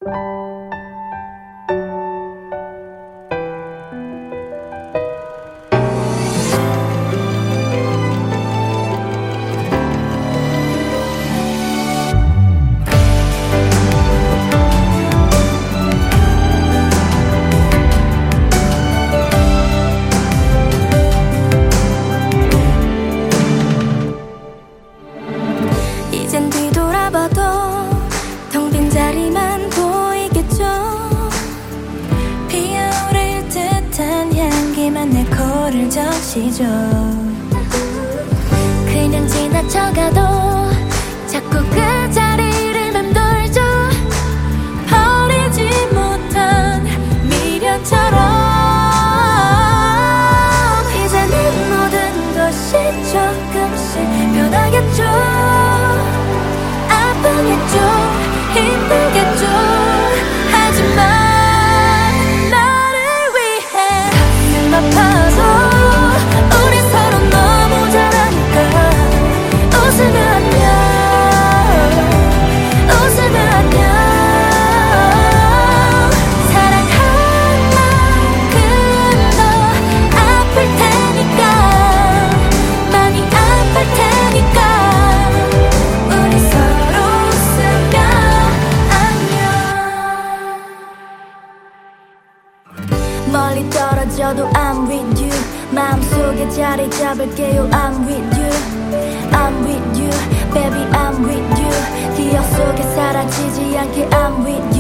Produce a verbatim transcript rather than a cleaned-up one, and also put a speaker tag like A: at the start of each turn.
A: 이젠 뒤돌아봐도 텅 빈 자리만 보이겠죠. 피어오를 듯한 향기만 내 코를 적시죠. 그냥 지나쳐가도 자꾸 그 자리를 맴돌죠. 버리지 못한 미련처럼 이제는 모든 것이 조금씩 변하겠죠. 아프겠죠, 힘들겠죠. 하지만 나를 위해 가슴 아파도 우리 서로 너무 잘하니까 웃으면 안녕, 웃으면 안녕. 사랑한 만큼 더 아플 테니까, 많이 아플 테니까 우리 서로 웃으며 안녕. 멀리 떨어져도 I'm with you. 마음속에 자리 잡을게요. I'm with you, I'm with you, baby I'm with you. 기억 속에 사라지지 않게 I'm with you.